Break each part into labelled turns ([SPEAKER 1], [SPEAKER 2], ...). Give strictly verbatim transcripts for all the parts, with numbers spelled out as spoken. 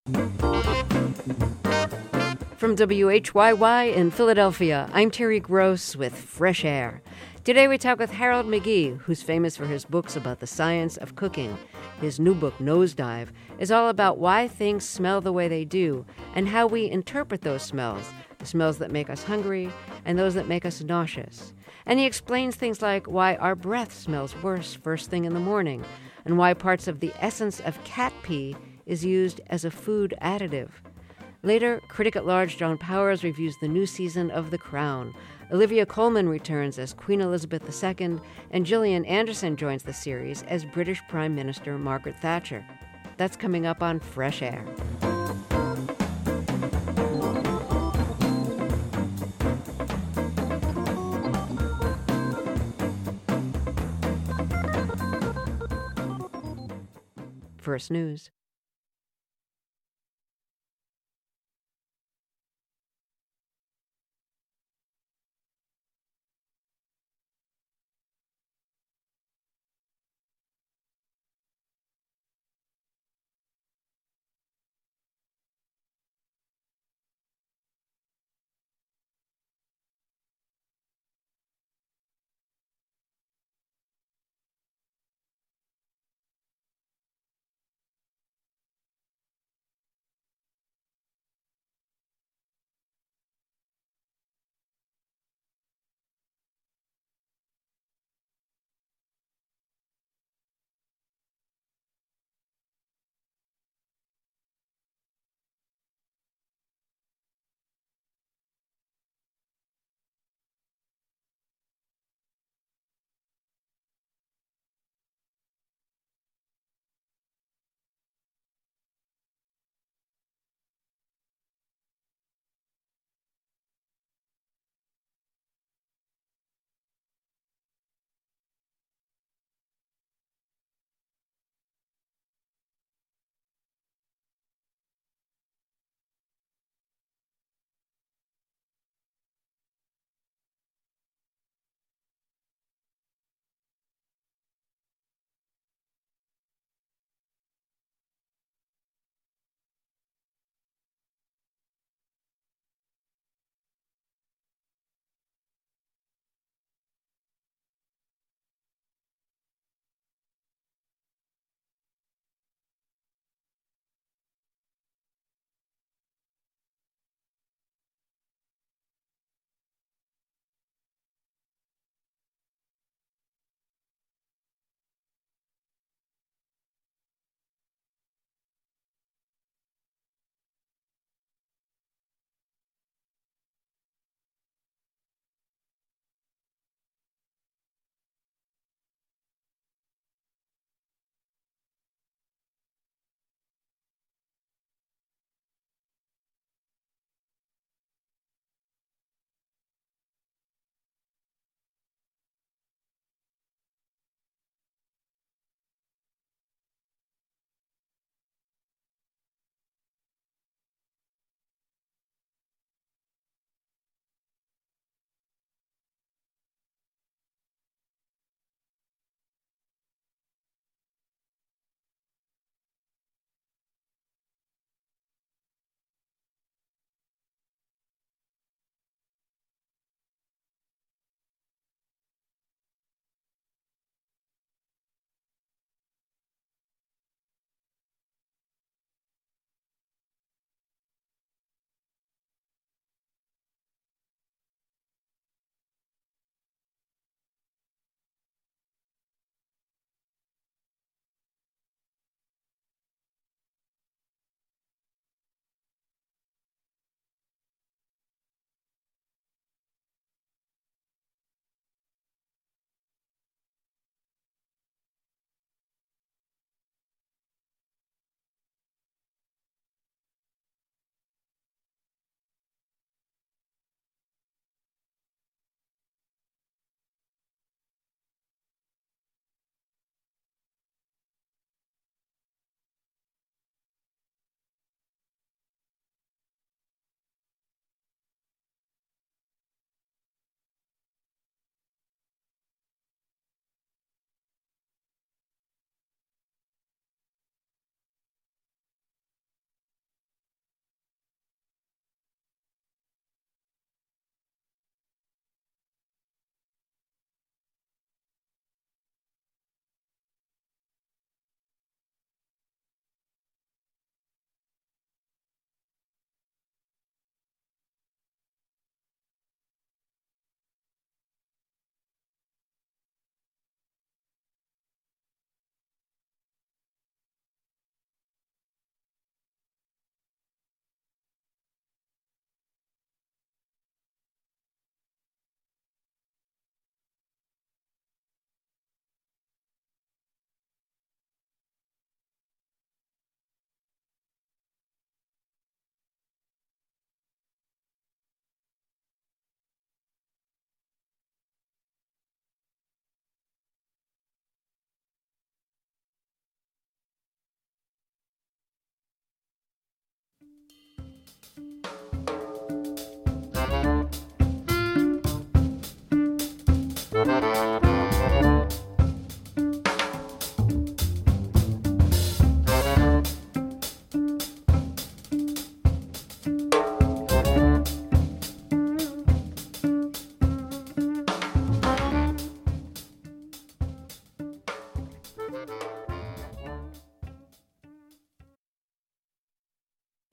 [SPEAKER 1] From W H Y Y in Philadelphia, I'm Terry Gross with Fresh Air. Today we talk with Harold McGee, who's famous for his books about the science of cooking. His new book, Nosedive, is all about why things smell the way they do and how we interpret those smells, the smells that make us hungry and those that make us nauseous. And he explains things like why our breath smells worse first thing in the morning and why parts of the essence of cat pee is used as a food additive. Later, critic-at-large John Powers reviews the new season of The Crown. Olivia Colman returns as Queen Elizabeth the Second, and Gillian Anderson joins the series as British Prime Minister Margaret Thatcher. That's coming up on Fresh Air. First News.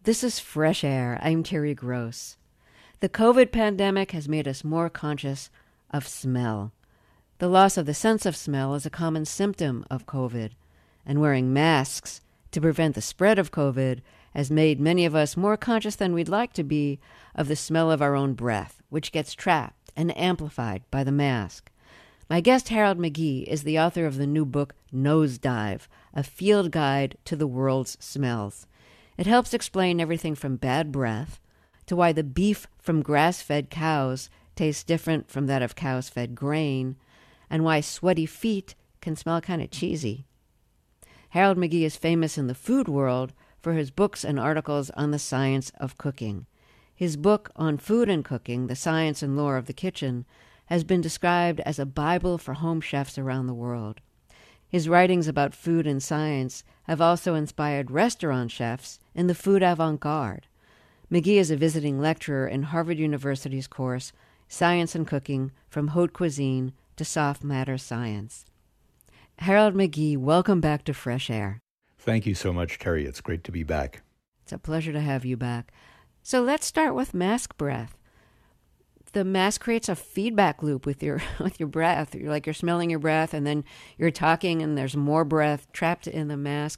[SPEAKER 1] This is Fresh Air. I'm Terry Gross. The COVID pandemic has made us more conscious of smell. The loss of the sense of smell is a common symptom of COVID, and wearing masks to prevent the spread of COVID has made many of us more conscious than we'd like to be of the smell of our own breath, which gets trapped and amplified by the mask. My guest, Harold McGee, is the author of the new book, Nosedive, a field guide to the world's smells. It helps explain everything from bad breath to why the beef from grass-fed cows tastes different from that of cows fed grain, and why sweaty feet can smell kind of cheesy. Harold McGee is famous in the food world for his books and articles on the science of cooking. His book on food and cooking, The Science and Lore of the Kitchen, has been described as a Bible for home chefs around the world. His writings about food and science have also inspired restaurant chefs in the food avant-garde. McGee is a visiting lecturer in Harvard University's course, Science and Cooking, from Haute Cuisine to Soft Matter Science. Harold McGee, welcome back to Fresh Air.
[SPEAKER 2] Thank you so much, Terry. It's great to be back.
[SPEAKER 1] It's a pleasure to have you back. So let's start with mask breath. The mask creates a feedback loop with your with your breath. You're like you're smelling your breath, and then you're talking, and there's more breath trapped in the mask.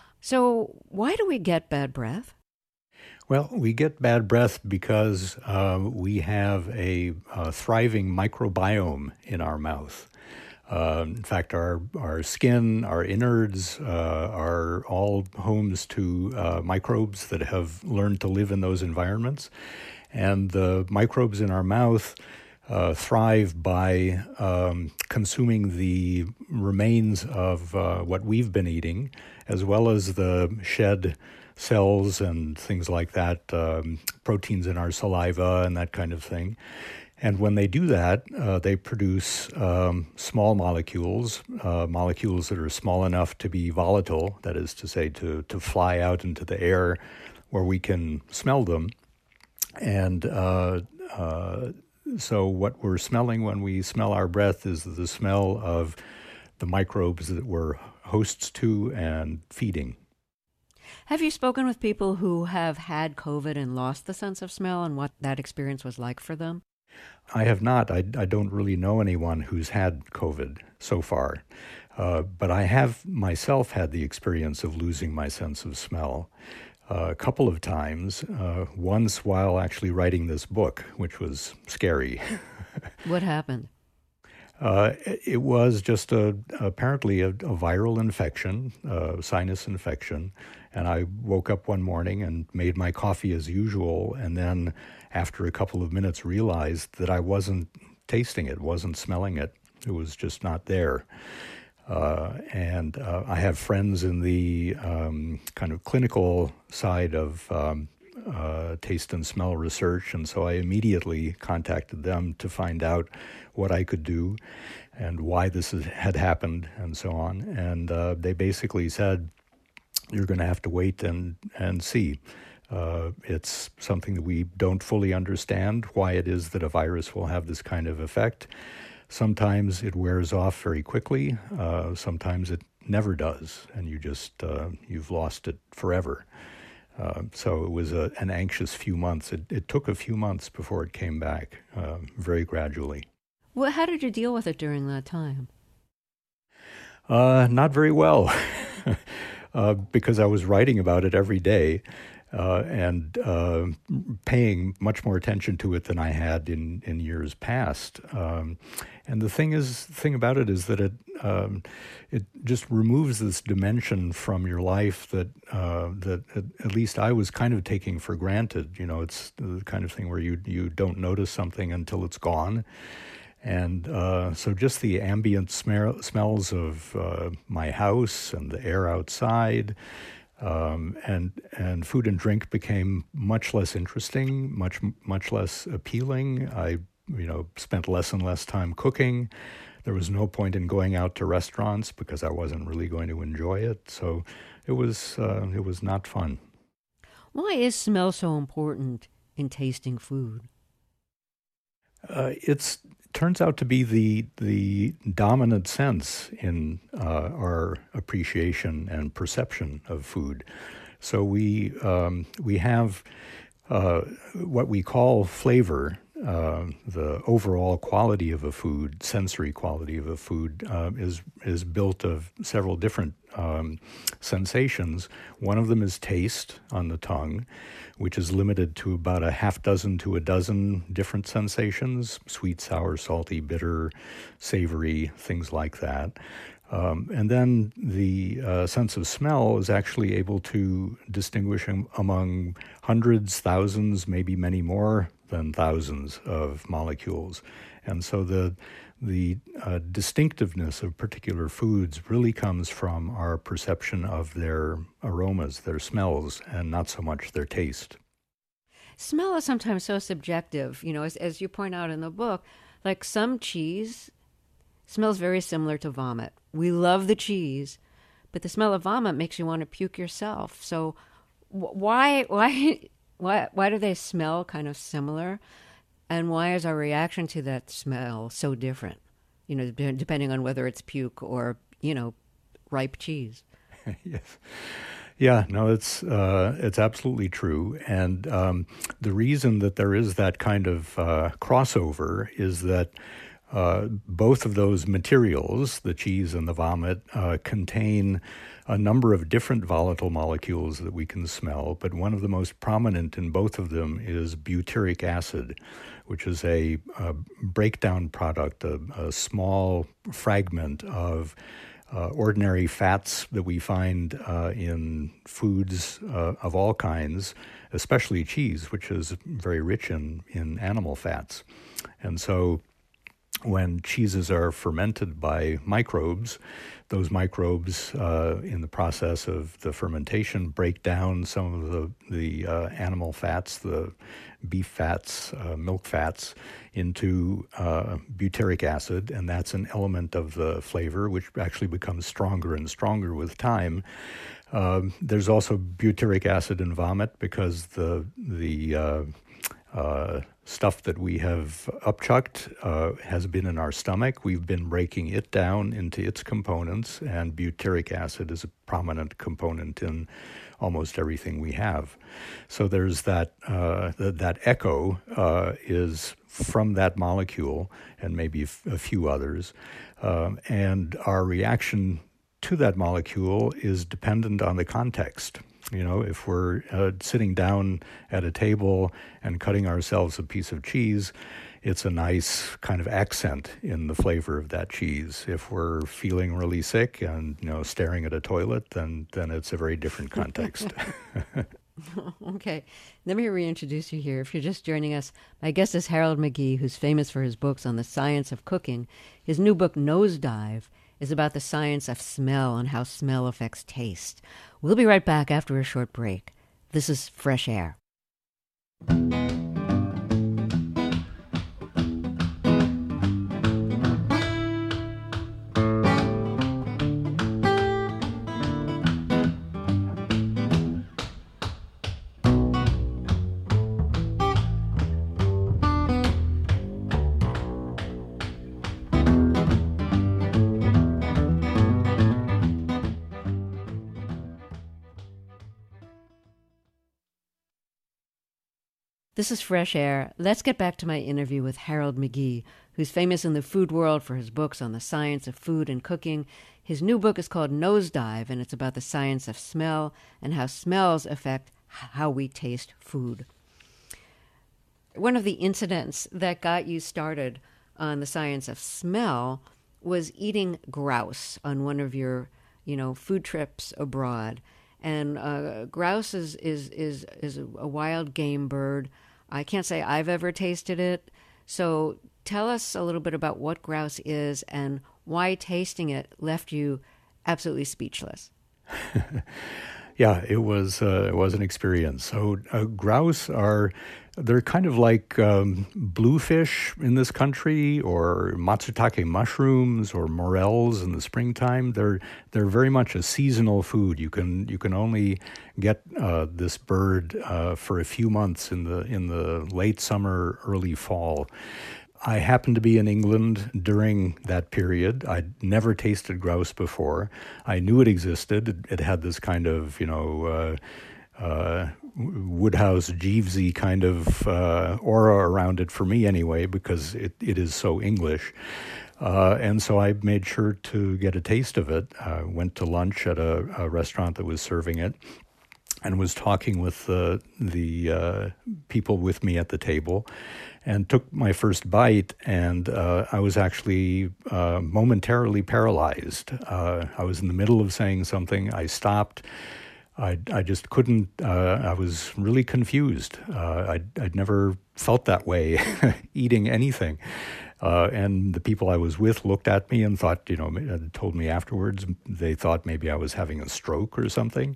[SPEAKER 1] So why do we get bad breath?
[SPEAKER 2] Well, we get bad breath because uh, we have a, a thriving microbiome in our mouth. Uh, in fact, our, our skin, our innards uh, are all homes to uh, microbes that have learned to live in those environments. And the microbes in our mouth uh, thrive by um, consuming the remains of uh, what we've been eating, as well as the shed cells and things like that, um, proteins in our saliva and that kind of thing. And when they do that, uh, they produce um, small molecules, uh, molecules that are small enough to be volatile, that is to say, to, to fly out into the air where we can smell them. And uh, uh, so what we're smelling when we smell our breath is the smell of the microbes that we're hosts to and feeding.
[SPEAKER 1] Have you spoken with people who have had COVID and lost the sense of smell and what that experience was like for them?
[SPEAKER 2] I have not. I, I don't really know anyone who's had COVID so far. Uh, but I have myself had the experience of losing my sense of smell. Uh, a couple of times, uh, once while actually writing this book, which was scary.
[SPEAKER 1] What happened?
[SPEAKER 2] Uh, it was just a, apparently a, a viral infection, a sinus infection, and I woke up one morning and made my coffee as usual, and then after a couple of minutes realized that I wasn't tasting it, wasn't smelling it. It was just not there. Uh, and uh, I have friends in the um, kind of clinical side of um, uh, taste and smell research, and so I immediately contacted them to find out what I could do and why this is, had happened and so on. And uh, they basically said, you're going to have to wait and, and see. Uh, it's something that we don't fully understand why it is that a virus will have this kind of effect. Sometimes it wears off very quickly. Uh, sometimes it never does, and you just uh, you've lost it forever. Uh, so it was a, an anxious few months. It, it took a few months before it came back, uh, very gradually.
[SPEAKER 1] Well, how did you deal with it during that time?
[SPEAKER 2] Uh, not very well, uh, because I was writing about it every day. Uh, and uh, paying much more attention to it than I had in, in years past. Um, and the thing is, the thing about it is that it um, it just removes this dimension from your life that uh, that at, at least I was kind of taking for granted. You know, it's the kind of thing where you you don't notice something until it's gone. And uh, so just the ambient sm- smells of uh, my house and the air outside. Um, and and food and drink became much less interesting, much much less appealing. I, you know, spent less and less time cooking. There was no point in going out to restaurants because I wasn't really going to enjoy it. So it was uh, it was not fun.
[SPEAKER 1] Why is smell so important in tasting food?
[SPEAKER 2] Uh, it's turns out to be the the dominant sense in uh, our appreciation and perception of food. So we um, we have uh, what we call flavor, uh, the overall quality of a food, sensory quality of a food, uh, is is built of several different um, sensations. One of them is taste on the tongue, which is limited to about a half dozen to a dozen different sensations: sweet, sour, salty, bitter, savory, things like that. Um, and then the uh, sense of smell is actually able to distinguish am- among hundreds, thousands, maybe many more than thousands of molecules. And so the the uh, distinctiveness of particular foods really comes from our perception of their aromas, their smells, and not so much their taste.
[SPEAKER 1] Smell is sometimes so subjective, you know, as, as you point out in the book, like some cheese smells very similar to vomit. We love the cheese, but the smell of vomit makes you want to puke yourself. So why why why why do they smell kind of similar, and why is our reaction to that smell so different? You know, depending on whether it's puke or, you know, ripe cheese.
[SPEAKER 2] Yes. Yeah, no, it's uh, it's absolutely true. And um, the reason that there is that kind of uh, crossover is that Uh, both of those materials, the cheese and the vomit, uh, contain a number of different volatile molecules that we can smell, but one of the most prominent in both of them is butyric acid, which is a, a breakdown product, a, a small fragment of uh, ordinary fats that we find uh, in foods uh, of all kinds, especially cheese, which is very rich in, in animal fats. And so when cheeses are fermented by microbes, those microbes, uh, in the process of the fermentation, break down some of the, the uh, animal fats, the beef fats, uh, milk fats, into uh, butyric acid, and that's an element of the flavor, which actually becomes stronger and stronger with time. Um, there's also butyric acid in vomit because the the uh, uh, stuff that we have upchucked uh, has been in our stomach. We've been breaking it down into its components, and butyric acid is a prominent component in almost everything we have. So there's that uh, th- that echo uh, is from that molecule, and maybe f- a few others, um, and our reaction to that molecule is dependent on the context. You know, if we're uh, sitting down at a table and cutting ourselves a piece of cheese, it's a nice kind of accent in the flavor of that cheese. If we're feeling really sick and, you know, staring at a toilet, then then it's a very different context.
[SPEAKER 1] Okay, let me reintroduce you here. If you're just joining us, my guest is Harold McGee, who's famous for his books on the science of cooking. His new book, Nosedive, is about the science of smell and how smell affects taste. We'll be right back after a short break. This is Fresh Air. This is Fresh Air. Let's get back to my interview with Harold McGee, who's famous in the food world for his books on the science of food and cooking. His new book is called Nosedive, and it's about the science of smell and how smells affect how we taste food. One of the incidents that got you started on the science of smell was eating grouse on one of your, you know, food trips abroad. And uh, grouse is, is is is a wild game bird. I can't say I've ever tasted it. So tell us a little bit about what grouse is and why tasting it left you absolutely speechless.
[SPEAKER 2] Yeah, it was uh, it was an experience. So uh, grouse are they're kind of like um, bluefish in this country, or matsutake mushrooms, or morels in the springtime. They're they're very much a seasonal food. You can you can only get uh, this bird uh, for a few months in the in the late summer, early fall. I happened to be in England during that period. I'd never tasted grouse before. I knew it existed. It, it had this kind of, you know, uh, uh, Woodhouse Jeevesy kind of uh, aura around it for me anyway, because it, it is so English. Uh, and so I made sure to get a taste of it. I went to lunch at a, a restaurant that was serving it and was talking with uh, the uh, people with me at the table, and took my first bite, and uh, I was actually uh, momentarily paralyzed. Uh, I was in the middle of saying something. I stopped. I, I just couldn't. Uh, I was really confused. Uh, I'd, I'd never felt that way eating anything. Uh, and the people I was with looked at me and thought, you know, told me afterwards, they thought maybe I was having a stroke or something.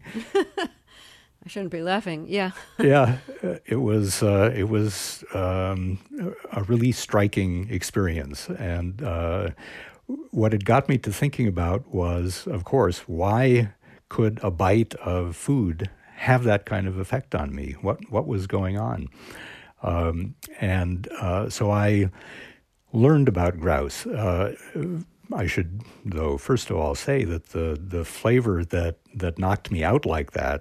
[SPEAKER 1] I shouldn't be laughing. Yeah.
[SPEAKER 2] Yeah, it was uh, it was um, a really striking experience, and uh, what it got me to thinking about was, of course, why could a bite of food have that kind of effect on me? What what was going on? Um, and uh, so I learned about grouse. Uh, I should, though, first of all, say that the the flavor that that knocked me out like that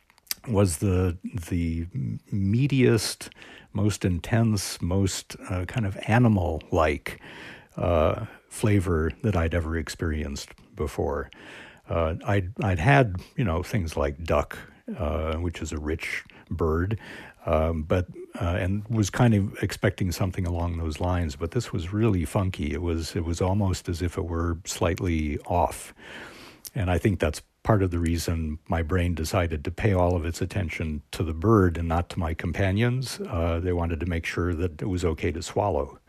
[SPEAKER 2] was the the meatiest, most intense, most uh, kind of animal-like uh, flavor that I'd ever experienced before. Uh, I'd I'd had you know things like duck, uh, which is a rich bird, um, but uh, and was kind of expecting something along those lines. But this was really funky. It was it was almost as if it were slightly off, and I think that's part of the reason my brain decided to pay all of its attention to the bird and not to my companions. Uh, they wanted to make sure that it was okay to swallow.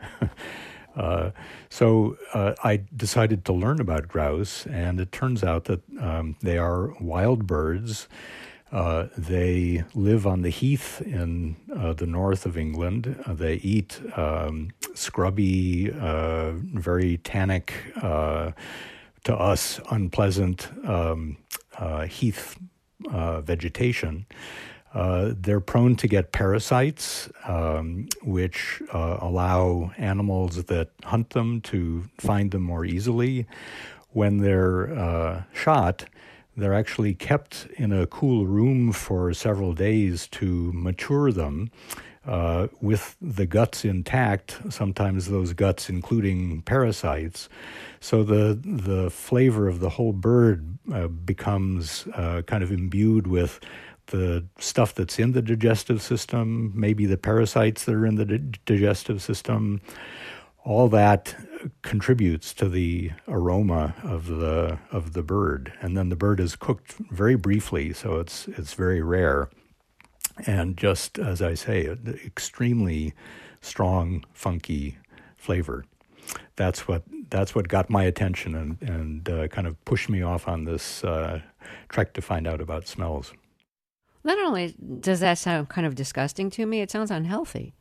[SPEAKER 2] uh, so uh, I decided to learn about grouse, and it turns out that um, they are wild birds. Uh, they live on the heath in uh, the north of England. Uh, they eat um, scrubby, uh, very tannic, uh, to us, unpleasant um, uh, heath uh, vegetation. Uh, they're prone to get parasites, um, which uh, allow animals that hunt them to find them more easily. When they're uh, shot, they're actually kept in a cool room for several days to mature them. Uh, with the guts intact, sometimes those guts including parasites. So the the flavor of the whole bird uh, becomes uh, kind of imbued with the stuff that's in the digestive system, maybe the parasites that are in the di- digestive system. All that contributes to the aroma of the of the bird. And then the bird is cooked very briefly, so it's it's very rare. And just, as I say, an extremely strong, funky flavor. That's what that's what got my attention and, and uh, kind of pushed me off on this uh, trek to find out about smells.
[SPEAKER 1] Not only does that sound kind of disgusting to me, it sounds unhealthy.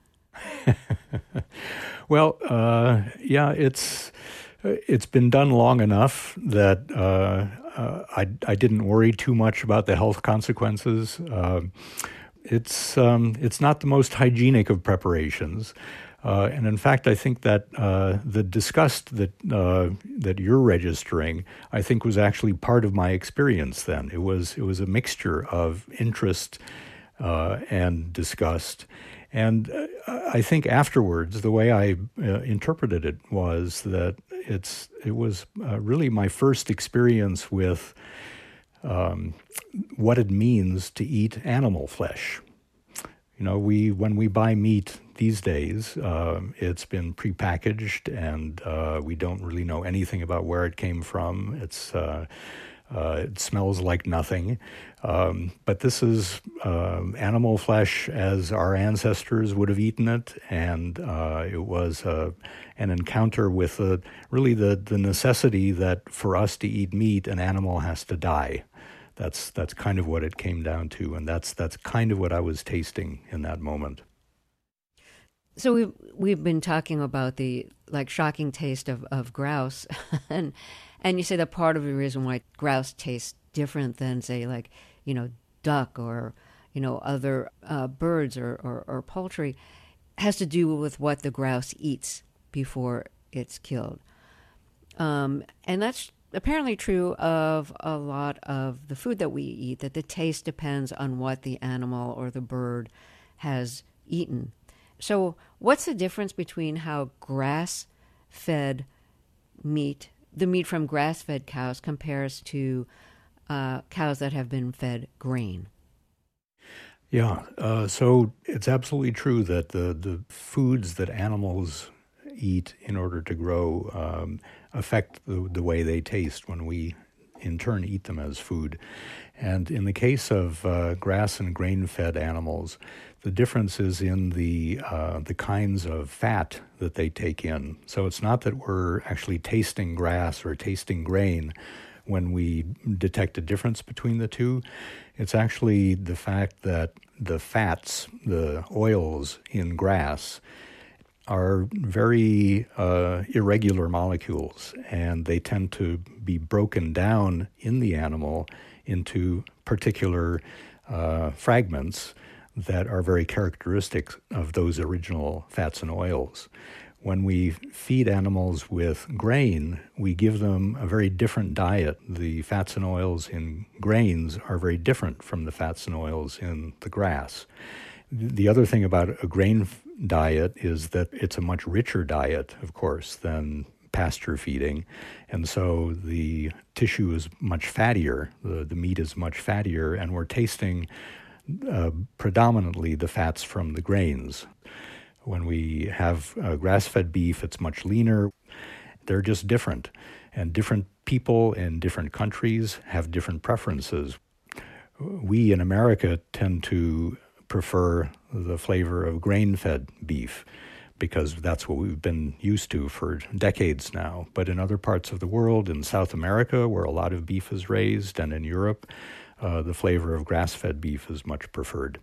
[SPEAKER 2] Well, uh, yeah, it's it's been done long enough that uh, uh, I, I didn't worry too much about the health consequences. Uh, It's um, it's not the most hygienic of preparations, uh, and in fact, I think that uh, the disgust that uh, that you're registering, I think, was actually part of my experience. Then it was it was a mixture of interest uh, and disgust, and uh, I think afterwards, the way I uh, interpreted it was that it's it was uh, really my first experience with Um, what it means to eat animal flesh. You know, we when we buy meat these days, uh, it's been prepackaged, and uh, we don't really know anything about where it came from. It's uh, uh, it smells like nothing. Um, but this is uh, animal flesh as our ancestors would have eaten it, and uh, it was uh, an encounter with uh, really the, the necessity that for us to eat meat, an animal has to die. That's that's kind of what it came down to, and that's that's kind of what I was tasting in that moment.
[SPEAKER 1] So we've we've been talking about the like shocking taste of, of grouse, and and you say that part of the reason why grouse tastes different than, say, like, you know, duck or, you know, other uh, birds or, or, or poultry has to do with what the grouse eats before it's killed. Um, and that's apparently true of a lot of the food that we eat, that the taste depends on what the animal or the bird has eaten. So what's the difference between how grass-fed meat, the meat from grass-fed cows, compares to uh, cows that have been fed grain?
[SPEAKER 2] Yeah, uh, so it's absolutely true that the, the foods that animals eat in order to grow um, affect the, the way they taste when we in turn eat them as food. And in the case of uh, grass and grain-fed animals, the difference is in the uh, the kinds of fat that they take in. So it's not that we're actually tasting grass or tasting grain when we detect a difference between the two. It's actually the fact that the fats, the oils in grass, are very uh, irregular molecules, and they tend to be broken down in the animal into particular uh, fragments that are very characteristic of those original fats and oils. When we feed animals with grain, we give them a very different diet. The fats and oils in grains are very different from the fats and oils in the grass. The other thing about a grain diet is that it's a much richer diet, of course, than pasture feeding. And so the tissue is much fattier, the, the meat is much fattier, and we're tasting uh, predominantly the fats from the grains. When we have uh, grass-fed beef, it's much leaner. They're just different. And different people in different countries have different preferences. We in America tend to prefer the flavor of grain-fed beef because that's what we've been used to for decades now. But in other parts of the world, in South America, where a lot of beef is raised, and in Europe, uh, the flavor of grass-fed beef is much preferred.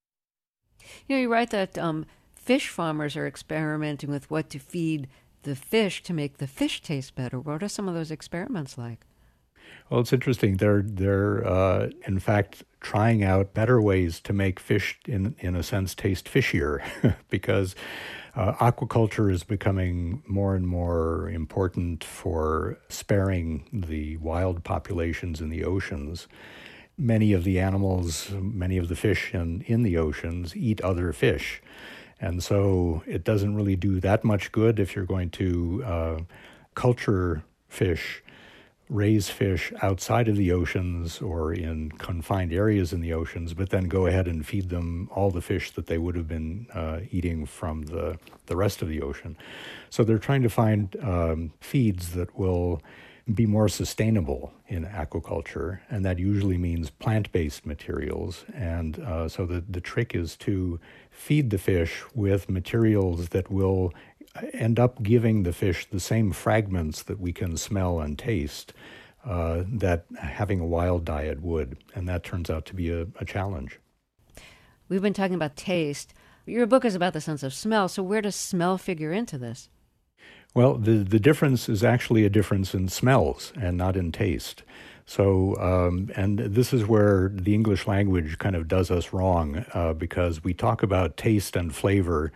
[SPEAKER 1] You know, you write that um, fish farmers are experimenting with what to feed the fish to make the fish taste better. What are some of those experiments like?
[SPEAKER 2] Well, it's interesting. They're, they're uh, in fact, trying out better ways to make fish, in, in a sense, taste fishier because uh, aquaculture is becoming more and more important for sparing the wild populations in the oceans. Many of the animals, many of the fish in, in the oceans eat other fish. And so it doesn't really do that much good if you're going to uh, culture fish, raise fish outside of the oceans or in confined areas in the oceans, but then go ahead and feed them all the fish that they would have been uh, eating from the, the rest of the ocean. So they're trying to find um, feeds that will be more sustainable in aquaculture, and that usually means plant-based materials. And uh, so the, the trick is to feed the fish with materials that will end up giving the fish the same fragments that we can smell and taste uh, that having a wild diet would. And that turns out to be a, a challenge.
[SPEAKER 1] We've been talking about taste. Your book is about the sense of smell, so where does smell figure into this?
[SPEAKER 2] Well, the, the difference is actually a difference in smells and not in taste. So, um, and this is where the English language kind of does us wrong uh, because we talk about taste and flavor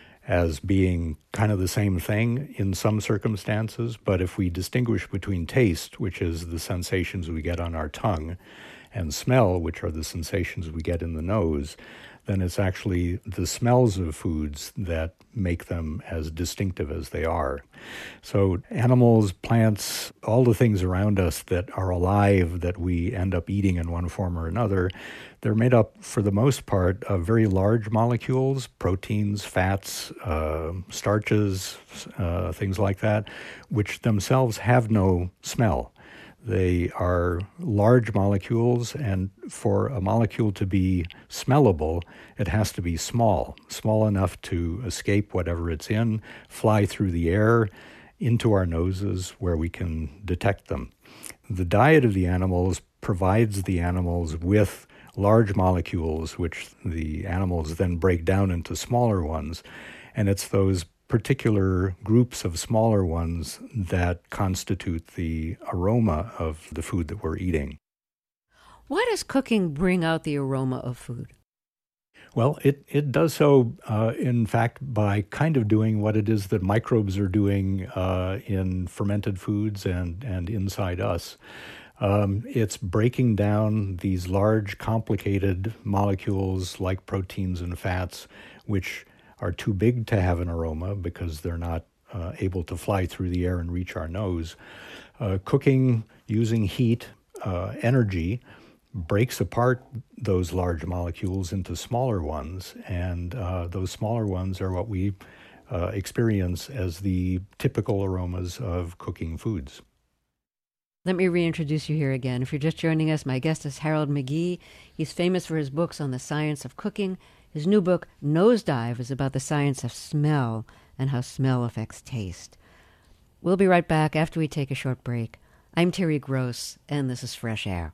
[SPEAKER 2] as being kind of the same thing in some circumstances. But if we distinguish between taste, which is the sensations we get on our tongue, and smell, which are the sensations we get in the nose, then it's actually the smells of foods that make them as distinctive as they are. So animals, plants, all the things around us that are alive that we end up eating in one form or another, they're made up, for the most part, of very large molecules, proteins, fats, uh, starches, uh, things like that, which themselves have no smell. They are large molecules, and for a molecule to be smellable, it has to be small, small enough to escape whatever it's in, fly through the air into our noses where we can detect them. The diet of the animals provides the animals with large molecules, which the animals then break down into smaller ones, and it's those particular groups of smaller ones that constitute the aroma of the food that we're eating.
[SPEAKER 1] Why does cooking bring out the aroma of food?
[SPEAKER 2] Well, it, it does so, uh, in fact, by kind of doing what it is that microbes are doing uh, in fermented foods and, and inside us. Um, it's breaking down these large, complicated molecules like proteins and fats, which are too big to have an aroma because they're not uh, able to fly through the air and reach our nose. Uh, cooking using heat, uh, energy, breaks apart those large molecules into smaller ones, and uh, those smaller ones are what we uh, experience as the typical aromas of cooking foods.
[SPEAKER 1] Let me reintroduce you here again. If you're just joining us, my guest is Harold McGee. He's famous for his books on the science of cooking. His new book, Nosedive, is about the science of smell and how smell affects taste. We'll be right back after we take a short break. I'm Terry Gross, and this is Fresh Air.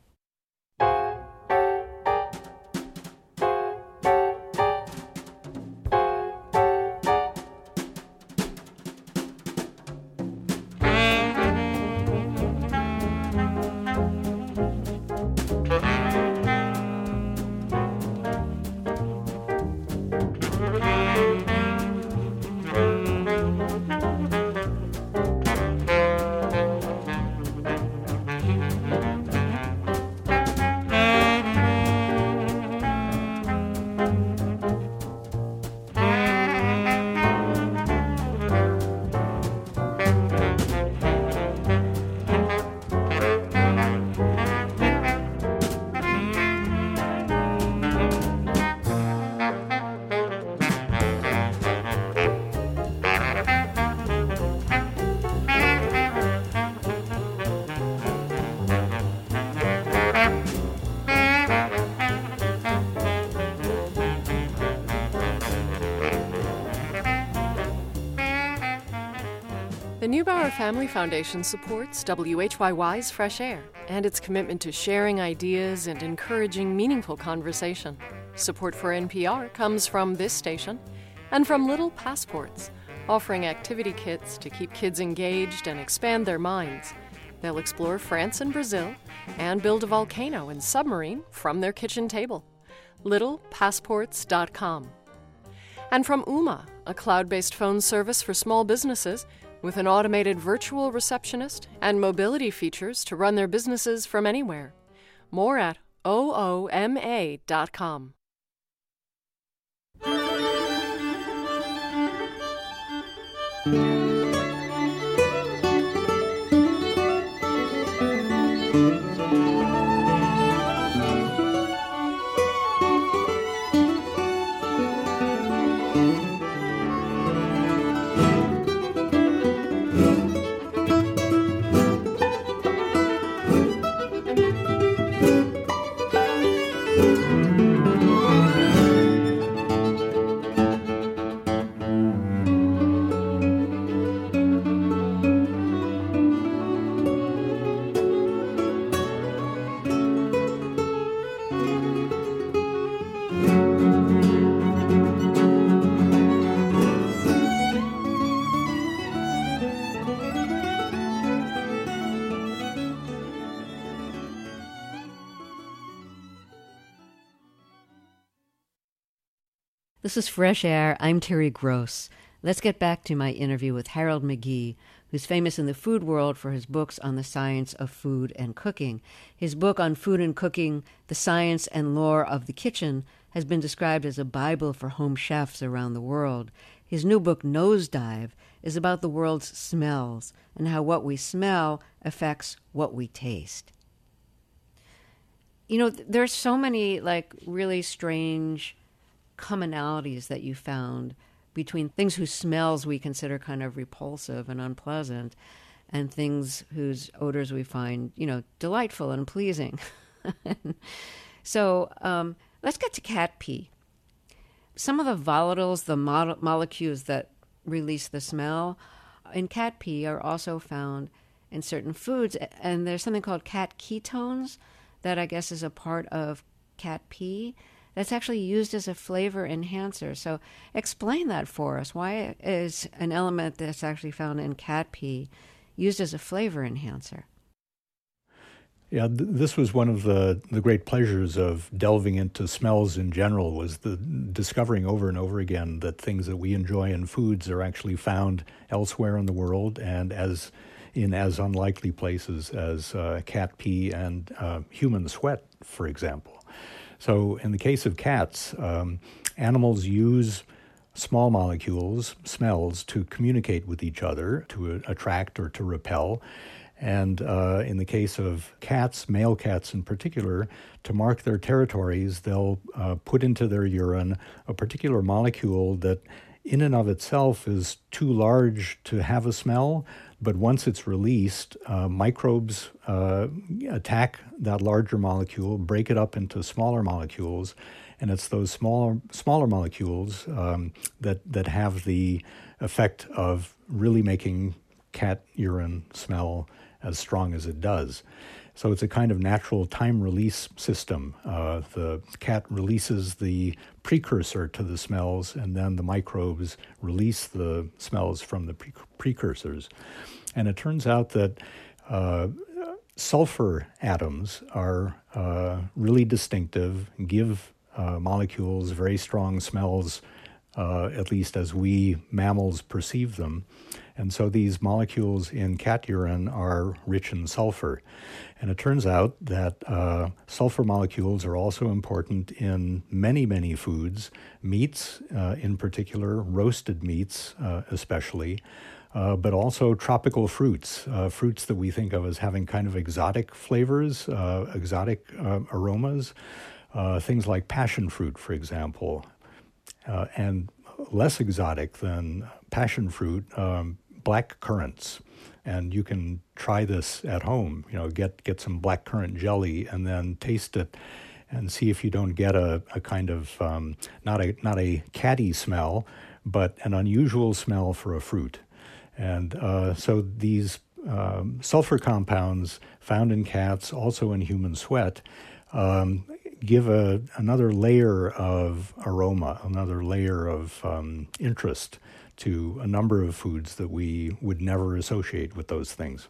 [SPEAKER 3] The Neubauer Family Foundation supports W H Y Y's Fresh Air and its commitment to sharing ideas and encouraging meaningful conversation. Support for N P R comes from this station and from Little Passports, offering activity kits to keep kids engaged and expand their minds. They'll explore France and Brazil and build a volcano and submarine from their kitchen table. little passports dot com. And from Ooma, a cloud-based phone service for small businesses with an automated virtual receptionist and mobility features to run their businesses from anywhere. More at O O M A dot com.
[SPEAKER 1] This is Fresh Air. I'm Terry Gross. Let's get back to my interview with Harold McGee, who's famous in the food world for his books on the science of food and cooking. His book on food and cooking, The Science and Lore of the Kitchen, has been described as a Bible for home chefs around the world. His new book, Nosedive, is about the world's smells and how what we smell affects what we taste. You know, there's so many, like, really strange commonalities that you found between things whose smells we consider kind of repulsive and unpleasant and things whose odors we find, you know, delightful and pleasing. So um, let's get to cat pee. Some of the volatiles, the mo- molecules that release the smell in cat pee are also found in certain foods. And there's something called cat ketones that I guess is a part of cat pee that's actually used as a flavor enhancer. So explain that for us. Why is an element that's actually found in cat pee used as a flavor enhancer?
[SPEAKER 2] Yeah, th- this was one of the, the great pleasures of delving into smells in general, was the discovering over and over again that things that we enjoy in foods are actually found elsewhere in the world, and as in as unlikely places as uh, cat pee and uh, human sweat, for example. So in the case of cats, um, animals use small molecules, smells, to communicate with each other, to uh, attract or to repel. And uh, in the case of cats, male cats in particular, to mark their territories, they'll uh, put into their urine a particular molecule that in and of itself is too large to have a smell, but once it's released, uh, microbes uh, attack that larger molecule, break it up into smaller molecules, and it's those smaller smaller molecules um, that, that have the effect of really making cat urine smell as strong as it does. So it's a kind of natural time release system. Uh, the cat releases the precursor to the smells, and then the microbes release the smells from the pre- precursors. And it turns out that uh, sulfur atoms are uh, really distinctive, give uh, molecules very strong smells, uh, at least as we mammals perceive them. And so these molecules in cat urine are rich in sulfur. And it turns out that uh, sulfur molecules are also important in many, many foods, meats uh, in particular, roasted meats uh, especially, uh, but also tropical fruits, uh, fruits that we think of as having kind of exotic flavors, uh, exotic uh, aromas, uh, things like passion fruit, for example, uh, and less exotic than passion fruit, um, black currants. And you can try this at home, you know, get, get some blackcurrant jelly and then taste it and see if you don't get a, a kind of, um, not a not a catty smell, but an unusual smell for a fruit. And uh, so these um, sulfur compounds found in cats, also in human sweat, um, give a, another layer of aroma, another layer of um, interest to a number of foods that we would never associate with those things.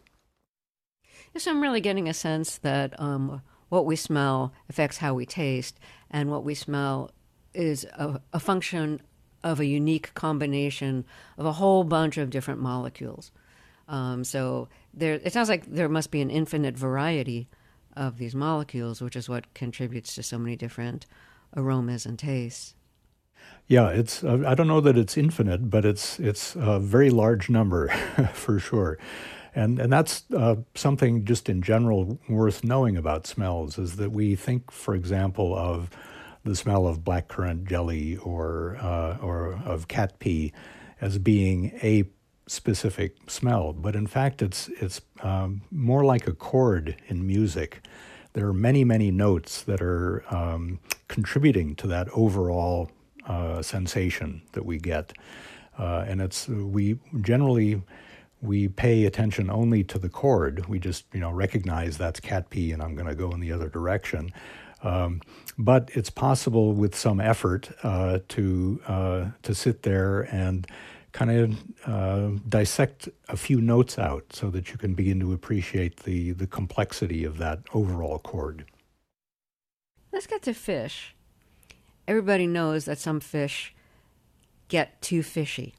[SPEAKER 1] So I'm really getting a sense that um, what we smell affects how we taste, and what we smell is a, a function of a unique combination of a whole bunch of different molecules. Um, so there, it sounds like there must be an infinite variety of these molecules, which is what contributes to so many different aromas and tastes.
[SPEAKER 2] Yeah, it's. Uh, I don't know that it's infinite, but it's it's a very large number for sure, and and that's uh, something just in general worth knowing about smells. Is that we think, for example, of the smell of blackcurrant jelly or uh, or of cat pee as being a specific smell, but in fact, it's it's um, more like a chord in music. There are many many notes that are um, contributing to that overall Uh, sensation that we get, uh, and it's we generally we pay attention only to the chord. We just you know recognize that's cat pee, and I'm going to go in the other direction. Um, but it's possible with some effort uh, to uh, to sit there and kind of uh, dissect a few notes out, so that you can begin to appreciate the the complexity of that overall chord.
[SPEAKER 1] Let's get to fish. Everybody knows that some fish get too fishy.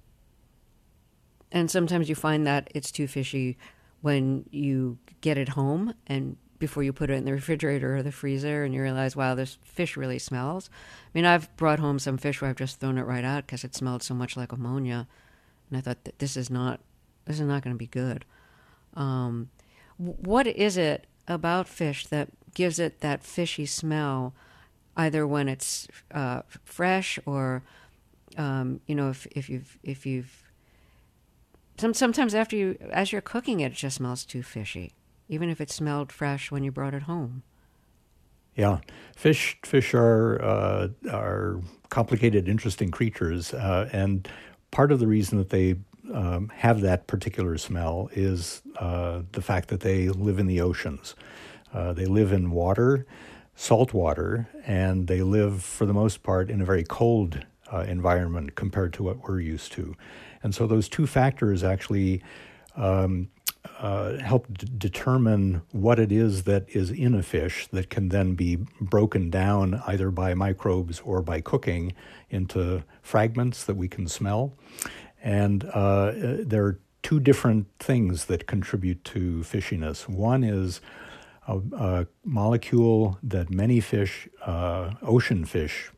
[SPEAKER 1] And sometimes you find that it's too fishy when you get it home and before you put it in the refrigerator or the freezer and you realize, wow, this fish really smells. I mean, I've brought home some fish where I've just thrown it right out because it smelled so much like ammonia. And I thought, that this is not, this is not going to be good. Um, what is it about fish that gives it that fishy smell, either when it's uh, fresh or, um, you know, if, if you've, if you've, some, sometimes after you, as you're cooking it, it just smells too fishy, even if it smelled fresh when you brought it home.
[SPEAKER 2] Yeah, fish fish are uh, are complicated, interesting creatures, uh, and part of the reason that they um, have that particular smell is uh, the fact that they live in the oceans. Uh, they live in water, salt water, and they live, for the most part, in a very cold uh, environment compared to what we're used to. And so those two factors actually um, uh, help d- determine what it is that is in a fish that can then be broken down either by microbes or by cooking into fragments that we can smell. And uh, there are two different things that contribute to fishiness. One is a, a molecule that many fish, uh, ocean fish,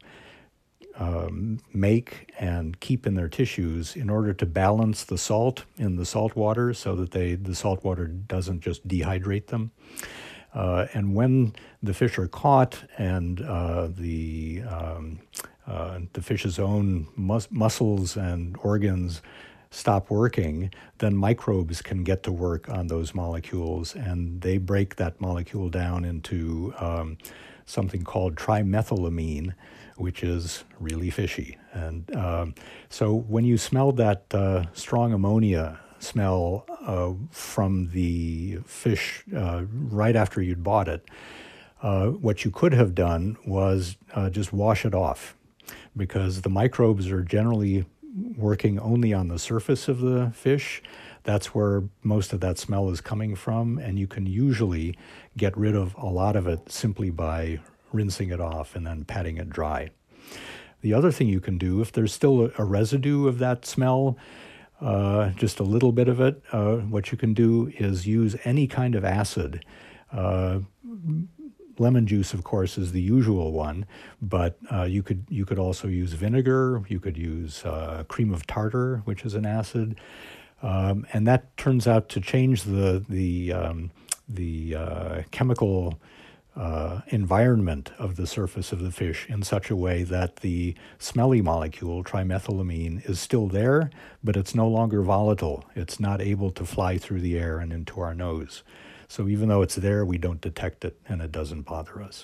[SPEAKER 2] um, make and keep in their tissues in order to balance the salt in the salt water so that they the salt water doesn't just dehydrate them. Uh, and when the fish are caught and uh, the um, uh, the fish's own mus- muscles and organs stop working, then microbes can get to work on those molecules, and they break that molecule down into um, something called trimethylamine, which is really fishy. And um, so when you smell that uh, strong ammonia smell uh, from the fish uh, right after you'd bought it, uh, what you could have done was uh, just wash it off, because the microbes are generally working only on the surface of the fish. That's where most of that smell is coming from, and you can usually get rid of a lot of it simply by rinsing it off and then patting it dry. The other thing you can do, if there's still a, a residue of that smell, uh, just a little bit of it, uh, what you can do is use any kind of acid. Uh, Lemon juice, of course, is the usual one, but uh, you could you could also use vinegar. You could use uh, cream of tartar, which is an acid, um, and that turns out to change the the um, the uh, chemical uh, environment of the surface of the fish in such a way that the smelly molecule trimethylamine is still there, but it's no longer volatile. It's not able to fly through the air and into our nose. So even though it's there, we don't detect it, and it doesn't bother us.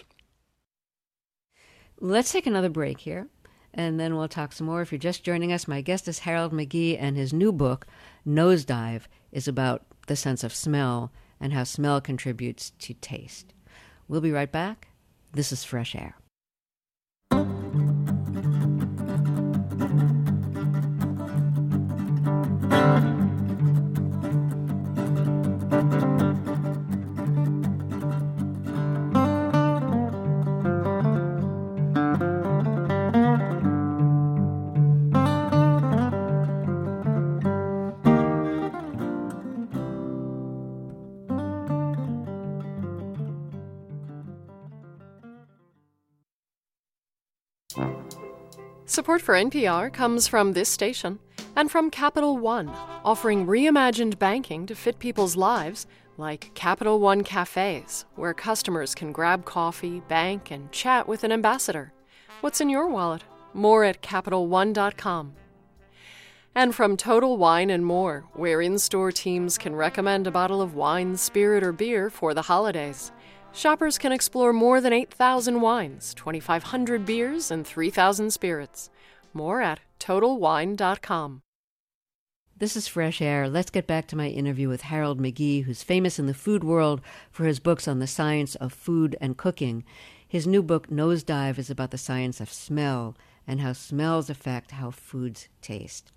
[SPEAKER 1] Let's take another break here, and then we'll talk some more. If you're just joining us, my guest is Harold McGee, and his new book, Nosedive, is about the sense of smell and how smell contributes to taste. We'll be right back. This is Fresh Air.
[SPEAKER 3] Support for N P R comes from this station and from Capital One, offering reimagined banking to fit people's lives, like Capital One cafes, where customers can grab coffee, bank, and chat with an ambassador. What's in your wallet? More at Capital One dot com. And from Total Wine and More, where in-store teams can recommend a bottle of wine, spirit, or beer for the holidays. Shoppers can explore more than eight thousand wines, twenty-five hundred beers, and three thousand spirits. More at Total Wine dot com.
[SPEAKER 1] This is Fresh Air. Let's get back to my interview with Harold McGee, who's famous in the food world for his books on the science of food and cooking. His new book, Nosedive, is about the science of smell and how smells affect how foods taste.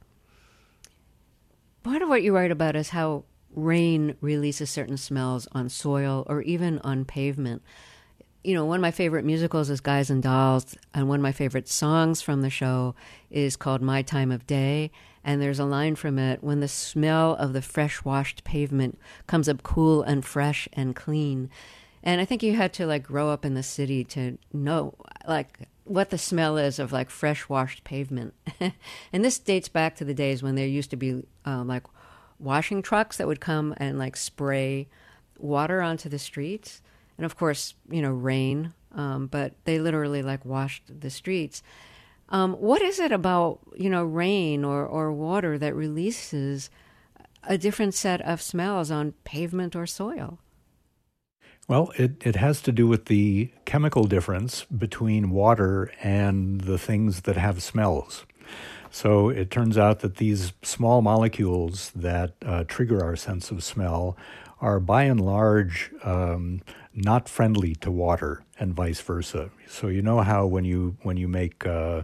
[SPEAKER 1] Part of what you write about is how rain releases certain smells on soil or even on pavement. You know, one of my favorite musicals is Guys and Dolls, and one of my favorite songs from the show is called My Time of Day, and there's a line from it, when the smell of the fresh-washed pavement comes up cool and fresh and clean. And I think you had to, like, grow up in the city to know, like, what the smell is of, like, fresh-washed pavement. And this dates back to the days when there used to be, um, like, washing trucks that would come and like spray water onto the streets. And of course, you know, rain, um, but they literally like washed the streets. Um, what is it about, you know, rain or, or water that releases a different set of smells on pavement or soil?
[SPEAKER 2] Well, it, it has to do with the chemical difference between water and the things that have smells. So it turns out that these small molecules that uh, trigger our sense of smell are by and large um, not friendly to water, and vice versa. So you know how when you when you make uh,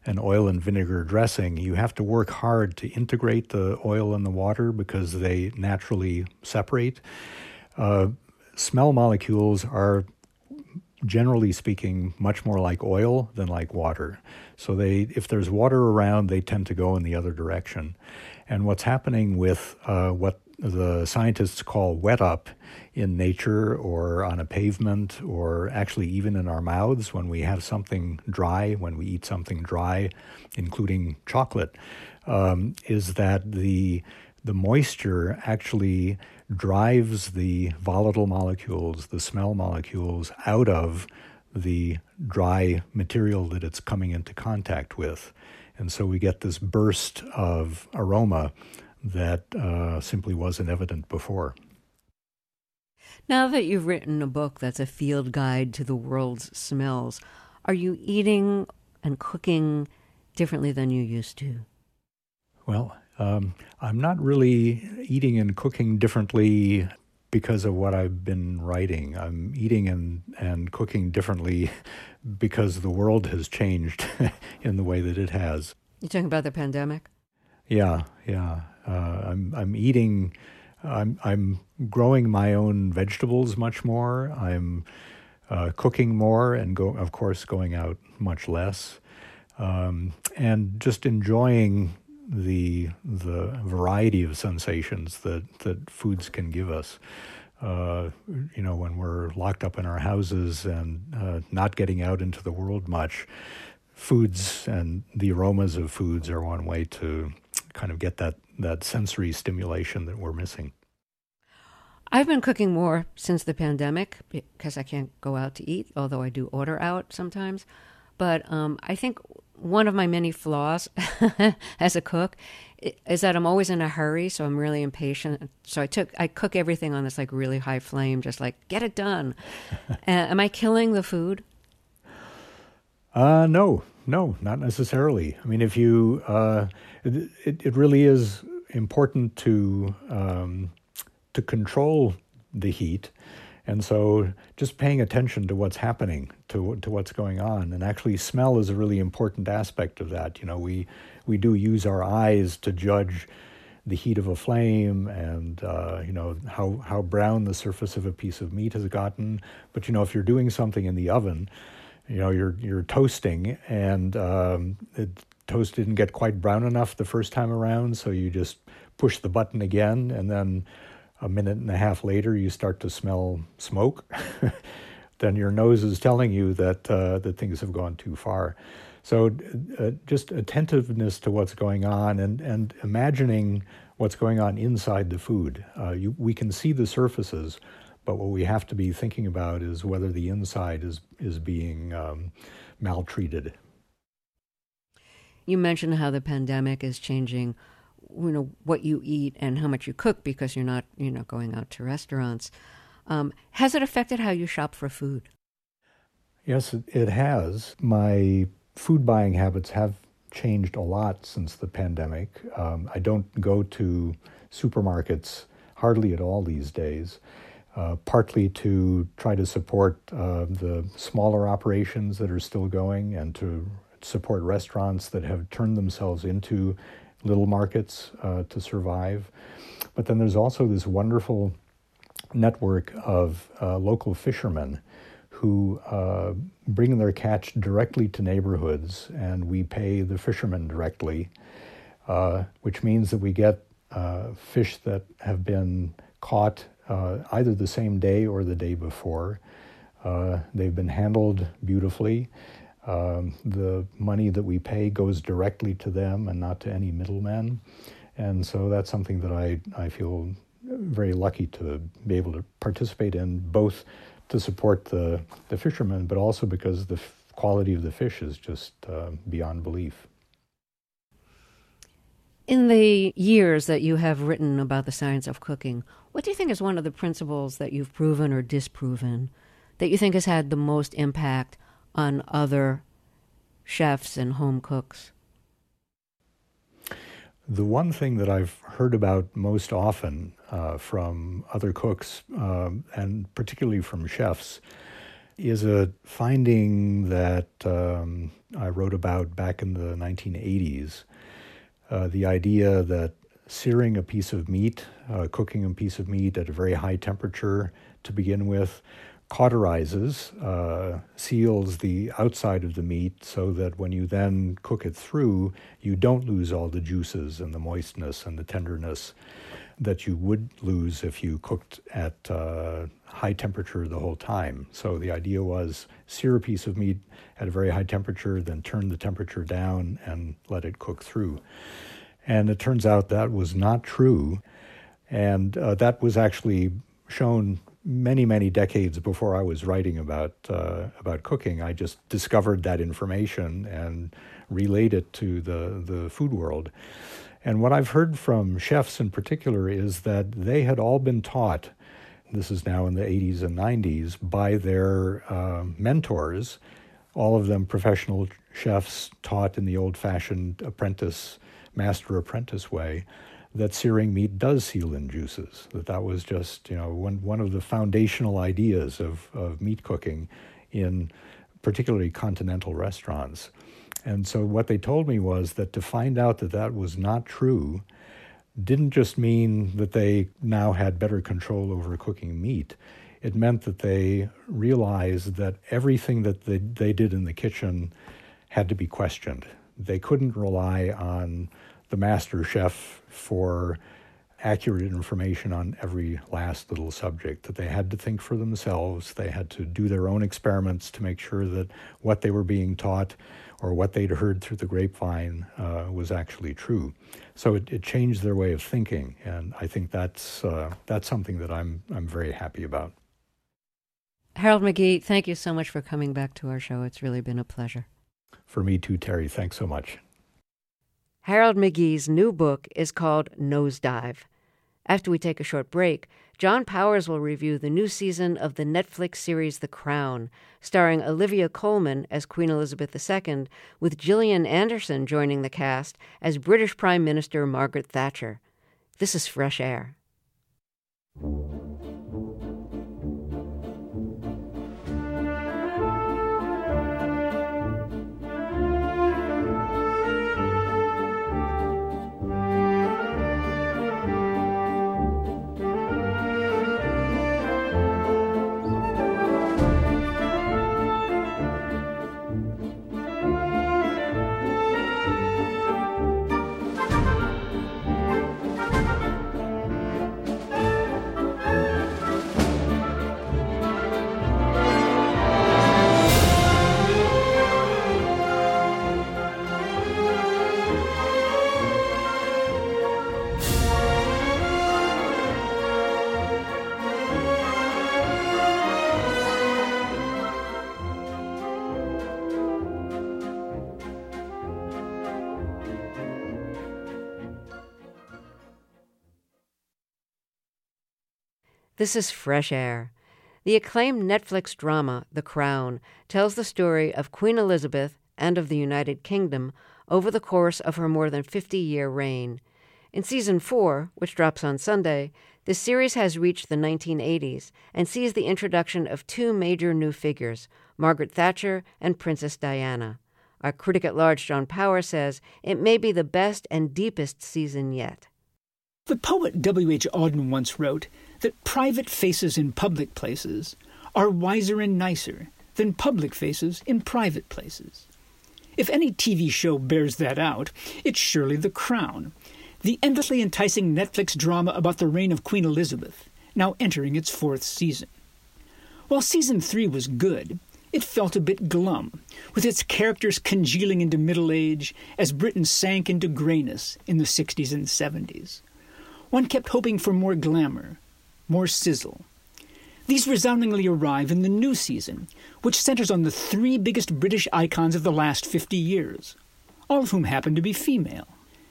[SPEAKER 2] an oil and vinegar dressing, you have to work hard to integrate the oil and the water because they naturally separate. Uh, smell molecules are, generally speaking, much more like oil than like water. So they, if there's water around, they tend to go in the other direction. And what's happening with uh, what the scientists call wet up in nature or on a pavement or actually even in our mouths when we have something dry, when we eat something dry, including chocolate, um, is that the the moisture actually drives the volatile molecules, the smell molecules, out of the dry material that it's coming into contact with. And so we get this burst of aroma that uh, simply wasn't evident before.
[SPEAKER 1] Now that you've written a book that's a field guide to the world's smells, are you eating and cooking differently than you used to?
[SPEAKER 2] Well, um, I'm not really eating and cooking differently because of what I've been writing. I'm eating and, and cooking differently because the world has changed in the way that it has.
[SPEAKER 1] You're talking about the pandemic?
[SPEAKER 2] Yeah, yeah. Uh, I'm I'm eating. I'm I'm growing my own vegetables much more. I'm uh, cooking more, and go of course going out much less, um, and just enjoying the the variety of sensations that that foods can give us. Uh, you know, when we're locked up in our houses and uh, not getting out into the world much, foods and the aromas of foods are one way to kind of get that, that sensory stimulation that we're missing.
[SPEAKER 1] I've been cooking more since the pandemic because I can't go out to eat, although I do order out sometimes. But um, I think one of my many flaws as a cook is that I'm always in a hurry, so I'm really impatient. So I took I cook everything on this like really high flame, just like get it done. uh, am I killing the food?
[SPEAKER 2] Uh, no, no, not necessarily. I mean, if you, uh, it, it really is important to um, to control the heat. And so just paying attention to what's happening, to to what's going on. And actually smell is a really important aspect of that. You know, we, we do use our eyes to judge the heat of a flame and, uh, you know, how, how brown the surface of a piece of meat has gotten. But, you know, if you're doing something in the oven, you know, you're you're toasting and um, the toast didn't get quite brown enough the first time around, so you just push the button again, and then a minute and a half later, you start to smell smoke. Then your nose is telling you that uh, that things have gone too far. So uh, just attentiveness to what's going on and, and imagining what's going on inside the food. Uh, you, we can see the surfaces, but what we have to be thinking about is whether the inside is, is being um, maltreated.
[SPEAKER 1] You mentioned how the pandemic is changing, you know, what you eat and how much you cook because you're not, you know, going out to restaurants. Um, has it affected how you shop for food?
[SPEAKER 2] Yes, it, it has. My food buying habits have changed a lot since the pandemic. Um, I don't go to supermarkets hardly at all these days, uh, partly to try to support uh, the smaller operations that are still going and to support restaurants that have turned themselves into little markets uh, to survive. But then there's also this wonderful network of uh, local fishermen who uh, bring their catch directly to neighborhoods, and we pay the fishermen directly, uh, which means that we get uh, fish that have been caught uh, either the same day or the day before. Uh, they've been handled beautifully. Um, the money that we pay goes directly to them and not to any middlemen. And so that's something that I, I feel very lucky to be able to participate in, both to support the, the fishermen, but also because the f- quality of the fish is just uh, beyond belief.
[SPEAKER 1] In the years that you have written about the science of cooking, what do you think is one of the principles that you've proven or disproven that you think has had the most impact on other chefs and home cooks?
[SPEAKER 2] The one thing that I've heard about most often uh, from other cooks, um, and particularly from chefs, is a finding that um, I wrote about back in the nineteen eighties. Uh, the idea that searing a piece of meat, uh, cooking a piece of meat at a very high temperature to begin with, cauterizes, uh, seals the outside of the meat so that when you then cook it through, you don't lose all the juices and the moistness and the tenderness that you would lose if you cooked at uh, high temperature the whole time. So the idea was sear a piece of meat at a very high temperature, then turn the temperature down and let it cook through. And it turns out that was not true. And uh, that was actually shown many, many decades before I was writing about uh, about cooking. I just discovered that information and relayed it to the, the food world. And what I've heard from chefs in particular is that they had all been taught, this is now in the eighties and nineties, by their uh, mentors, all of them professional chefs taught in the old-fashioned apprentice, master-apprentice way, that searing meat does seal in juices, that that was just, you know, one, one of the foundational ideas of, of meat cooking in particularly continental restaurants. And so what they told me was that to find out that that was not true didn't just mean that they now had better control over cooking meat. It meant that they realized that everything that they, they did in the kitchen had to be questioned. They couldn't rely on the master chef for accurate information on every last little subject, that they had to think for themselves. They had to do their own experiments to make sure that what they were being taught or what they'd heard through the grapevine uh, was actually true. So it, it changed their way of thinking, and I think that's uh, that's something that I'm I'm very happy about.
[SPEAKER 1] Harold McGee, thank you so much for coming back to our show. It's really been a pleasure.
[SPEAKER 2] For me too, Terry. Thanks so much.
[SPEAKER 1] Harold McGee's new book is called Nosedive. After we take a short break, John Powers will review the new season of the Netflix series The Crown, starring Olivia Colman as Queen Elizabeth the Second, with Gillian Anderson joining the cast as British Prime Minister Margaret Thatcher. This is Fresh Air. This is Fresh Air. The acclaimed Netflix drama, The Crown, tells the story of Queen Elizabeth and of the United Kingdom over the course of her more than fifty-year reign. In Season four, which drops on Sunday, the series has reached the nineteen eighties and sees the introduction of two major new figures, Margaret Thatcher and Princess Diana. Our critic at large, John Power, says it may be the best and deepest season yet.
[SPEAKER 4] The poet W H Auden once wrote that private faces in public places are wiser and nicer than public faces in private places. If any T V show bears that out, it's surely The Crown, the endlessly enticing Netflix drama about the reign of Queen Elizabeth, now entering its fourth season. While Season three was good, it felt a bit glum, with its characters congealing into middle age as Britain sank into grayness in the sixties and seventies. One kept hoping for more glamour, more sizzle. These resoundingly arrive in the new season, which centers on the three biggest British icons of the last fifty years, all of whom happen to be female.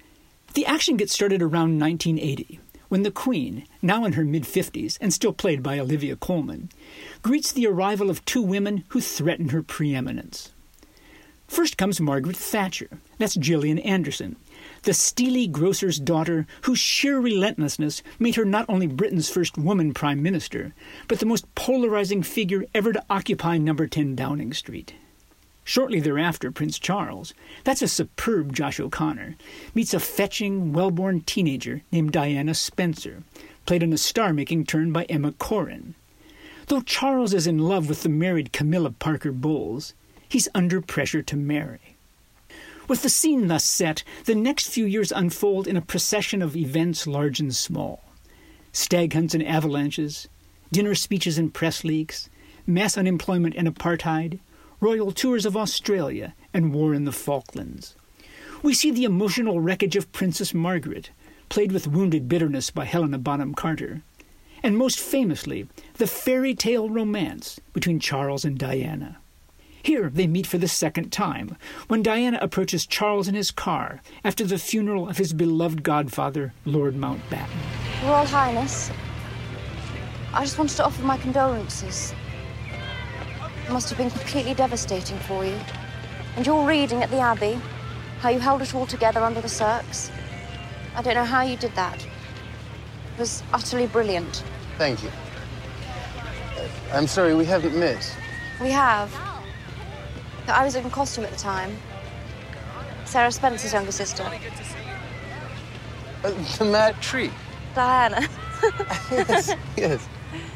[SPEAKER 4] The action gets started around nineteen eighty, when the Queen, now in her mid-fifties and still played by Olivia Colman, greets the arrival of two women who threaten her preeminence. First comes Margaret Thatcher. That's Gillian Anderson, the steely grocer's daughter whose sheer relentlessness made her not only Britain's first woman prime minister, but the most polarizing figure ever to occupy number ten Downing Street. Shortly thereafter, Prince Charles, that's a superb Josh O'Connor, meets a fetching, well-born teenager named Diana Spencer, played in a star-making turn by Emma Corrin. Though Charles is in love with the married Camilla Parker Bowles, he's under pressure to marry. With the scene thus set, the next few years unfold in a procession of events large and small. Stag hunts and avalanches, dinner speeches and press leaks, mass unemployment and apartheid, royal tours of Australia, and war in the Falklands. We see the emotional wreckage of Princess Margaret, played with wounded bitterness by Helena Bonham Carter, and most famously, the fairy tale romance between Charles and Diana. Here they meet for the second time, when Diana approaches Charles in his car after the funeral of his beloved godfather, Lord Mountbatten.
[SPEAKER 5] Your Royal Highness, I just wanted to offer my condolences. It must have been completely devastating for you. And your reading at the Abbey, how you held it all together under the circs. I don't know how you did that. It was utterly brilliant.
[SPEAKER 6] Thank you. I'm sorry, we haven't met.
[SPEAKER 5] We have. I was in costume at the time. Sarah Spencer's younger sister.
[SPEAKER 6] Uh, the Mad Tree.
[SPEAKER 5] Diana.
[SPEAKER 6] Yes, yes.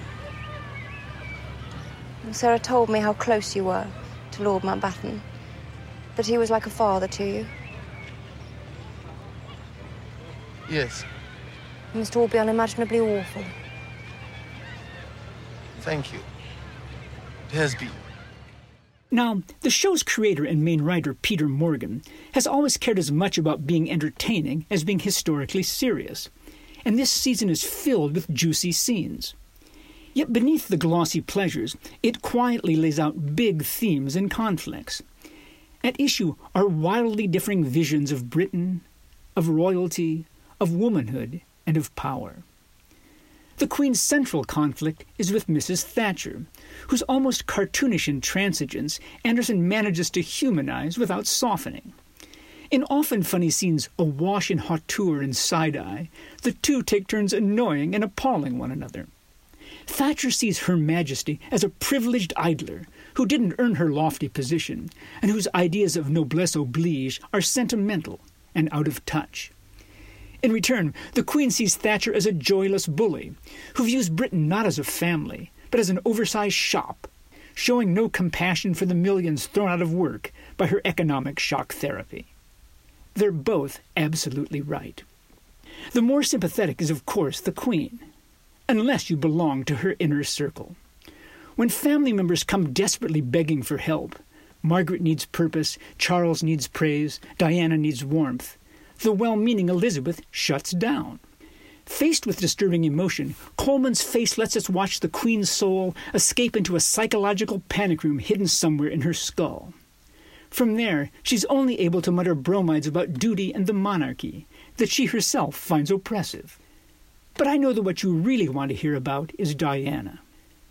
[SPEAKER 5] And Sarah told me how close you were to Lord Mountbatten. That he was like a father to you.
[SPEAKER 6] Yes.
[SPEAKER 5] It must all be unimaginably awful.
[SPEAKER 6] Thank you. It has been.
[SPEAKER 4] Now, the show's creator and main writer, Peter Morgan, has always cared as much about being entertaining as being historically serious, and this season is filled with juicy scenes. Yet beneath the glossy pleasures, it quietly lays out big themes and conflicts. At issue are wildly differing visions of Britain, of royalty, of womanhood, and of power. The Queen's central conflict is with Missus Thatcher, whose almost cartoonish intransigence Anderson manages to humanize without softening. In often funny scenes awash in hauteur and side-eye, the two take turns annoying and appalling one another. Thatcher sees Her Majesty as a privileged idler who didn't earn her lofty position, and whose ideas of noblesse oblige are sentimental and out of touch. In return, the Queen sees Thatcher as a joyless bully, who views Britain not as a family, but as an oversized shop, showing no compassion for the millions thrown out of work by her economic shock therapy. They're both absolutely right. The more sympathetic is, of course, the Queen, unless you belong to her inner circle. When family members come desperately begging for help, Margaret needs purpose, Charles needs praise, Diana needs warmth, the well-meaning Elizabeth shuts down. Faced with disturbing emotion, Coleman's face lets us watch the Queen's soul escape into a psychological panic room hidden somewhere in her skull. From there, she's only able to mutter bromides about duty and the monarchy that she herself finds oppressive. But I know that what you really want to hear about is Diana.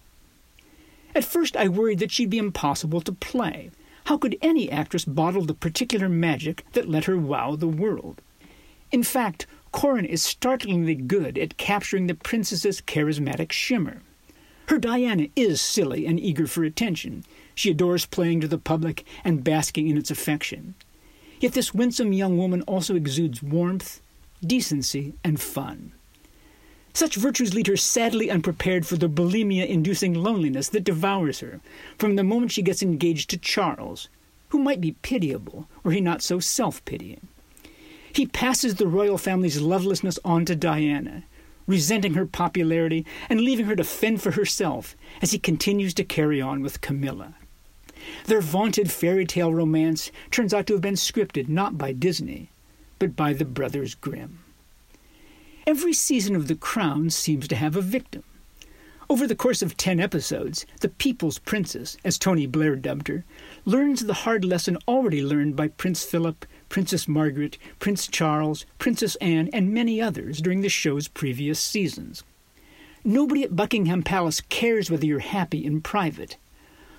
[SPEAKER 4] At first I worried that she'd be impossible to play. How could any actress bottle the particular magic that let her wow the world? In fact, Corrin is startlingly good at capturing the princess's charismatic shimmer. Her Diana is silly and eager for attention. She adores playing to the public and basking in its affection. Yet this winsome young woman also exudes warmth, decency, and fun. Such virtues lead her sadly unprepared for the bulimia-inducing loneliness that devours her from the moment she gets engaged to Charles, who might be pitiable were he not so self-pitying. He passes the royal family's lovelessness on to Diana, resenting her popularity and leaving her to fend for herself as he continues to carry on with Camilla. Their vaunted fairy tale romance turns out to have been scripted not by Disney, but by the Brothers Grimm. Every season of The Crown seems to have a victim. Over the course of ten episodes, the People's Princess, as Tony Blair dubbed her, learns the hard lesson already learned by Prince Philip, Princess Margaret, Prince Charles, Princess Anne, and many others during the show's previous seasons. Nobody at Buckingham Palace cares whether you're happy in private.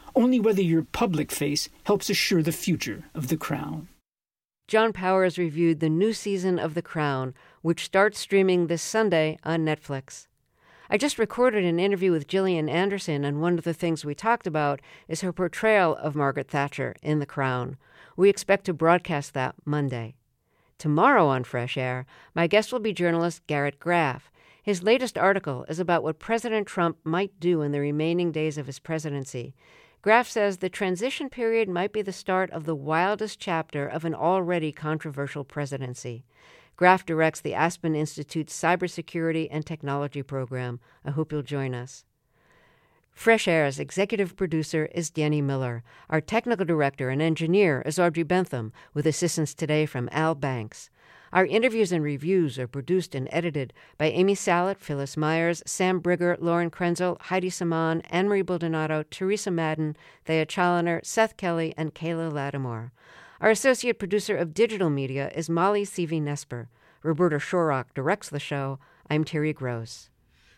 [SPEAKER 4] only whether your public face helps assure the future of The Crown.
[SPEAKER 1] John Powers reviewed the new season of The Crown, which starts streaming this Sunday on Netflix. I just recorded an interview with Gillian Anderson, and one of the things we talked about is her portrayal of Margaret Thatcher in The Crown. We expect to broadcast that Monday. Tomorrow on Fresh Air, my guest will be journalist Garrett Graff. His latest article is about what President Trump might do in the remaining days of his presidency. Graff says the transition period might be the start of the wildest chapter of an already controversial presidency. Graff directs the Aspen Institute's Cybersecurity and Technology program. I hope you'll join us. Fresh Air's executive producer is Danny Miller. Our technical director and engineer is Audrey Bentham, with assistance today from Al Banks. Our interviews and reviews are produced and edited by Amy Salet, Phyllis Myers, Sam Brigger, Lauren Krenzel, Heidi Saman, Anne-Marie Baldonado, Teresa Madden, Thea Challoner, Seth Kelly, and Kayla Lattimore. Our associate producer of digital media is Molly Seavey-Nesper. Roberta Shorrock directs the show. I'm Terry Gross.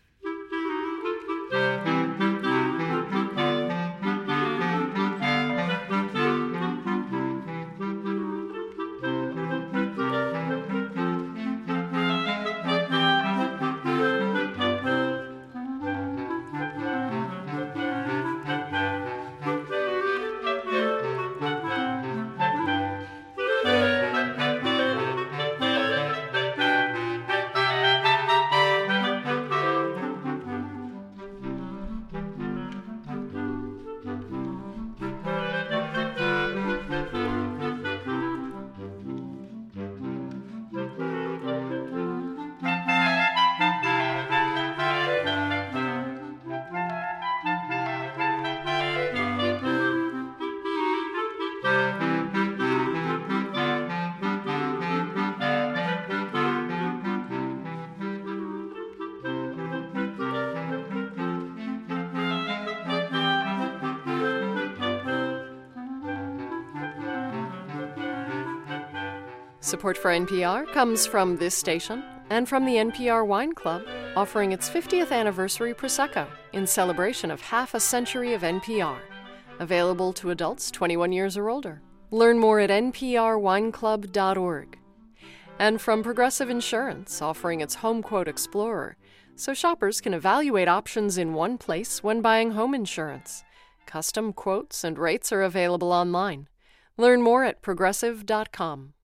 [SPEAKER 3] Support for N P R comes from this station and from the N P R Wine Club, offering its fiftieth anniversary Prosecco in celebration of half a century of N P R. Available to adults twenty-one years or older. Learn more at n p r wine club dot org. And from Progressive Insurance, offering its Home Quote Explorer, so shoppers can evaluate options in one place when buying home insurance. Custom quotes and rates are available online. Learn more at progressive dot com.